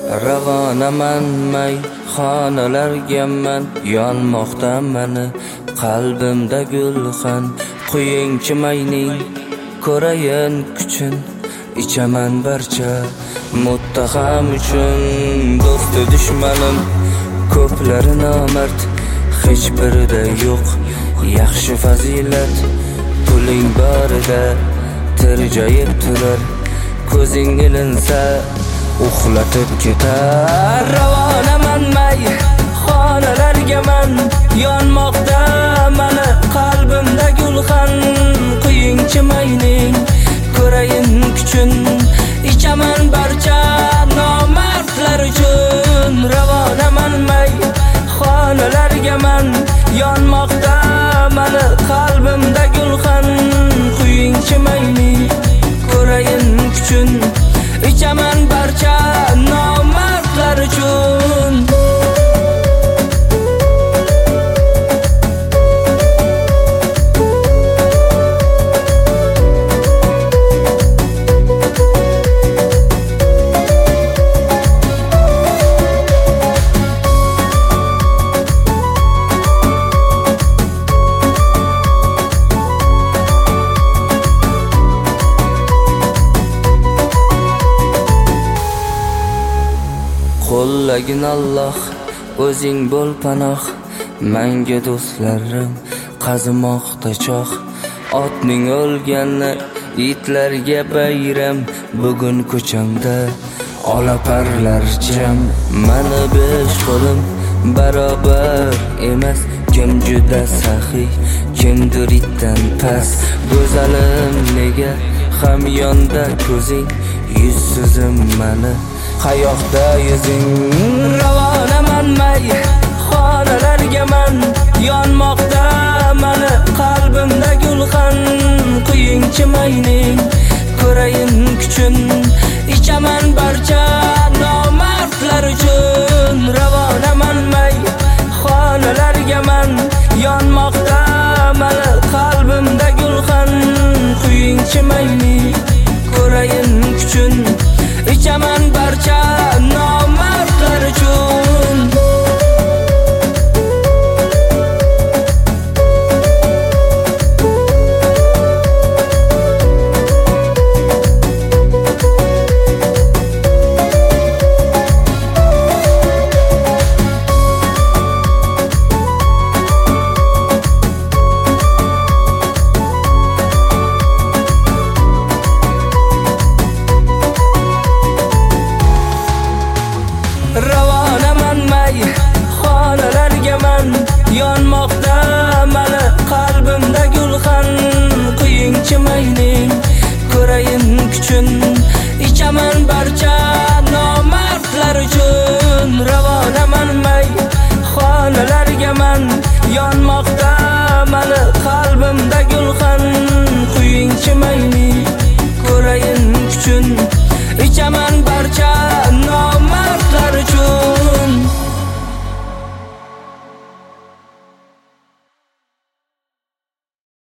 Ravonaman may xonalarga man, yonmoqda mani qalbimda gulxan. Quyingchi mayning ko'rayin kuchin, ichaman barcha muttaham uchun. Do'sti dushmanim ko'plari nomard, hech birida yo'q yaxshi fazilat. Puling borida tirjayib turar, ko'zing ilinsa uxlatib ketar. Ravonaman may xonalarga man, yonmoqda mani qalbimda gulxan. Quyingchi mayning ko'rayin kuchin, ichaman barcha nomardlar uchun. Ravonaman may xonalarga man, yonmoqda mani qalbimda gulxan. Quyingchi mayning ko'rayin kuchin, ichaman barcha nomardlar uchun. Qo'llagin Alloh, o'zing bo'l panoh. Menga do'stlarim qazimoqda choh. Otning o'lgani itlarga bayram, bugun ko'chamda olaparlar jam. Mani besh qo'lim barobar emas, kim juda saxiy, kimdir itdan past. Go'zalim nega hamyonda ko'zing, yuzsizim mani qayoqda yuzing. Ravonaman may xonalarga man, yonmoqda mani qalbimda gulxan. Quyingchi mayning ko'rayin kuchin, ichaman barcha nomardlar uchun. Ravonaman may xonalarga man, yonmoqda mani qalbimda gulxan. Quyingchi mayning ko'rayin kuchin, ichaman barcha nomardlar uchun. Ravonaman may xonalarga man, yonmoqda mani qalbimda gulxan. Quyingchi mayning ko'rayin kuchin,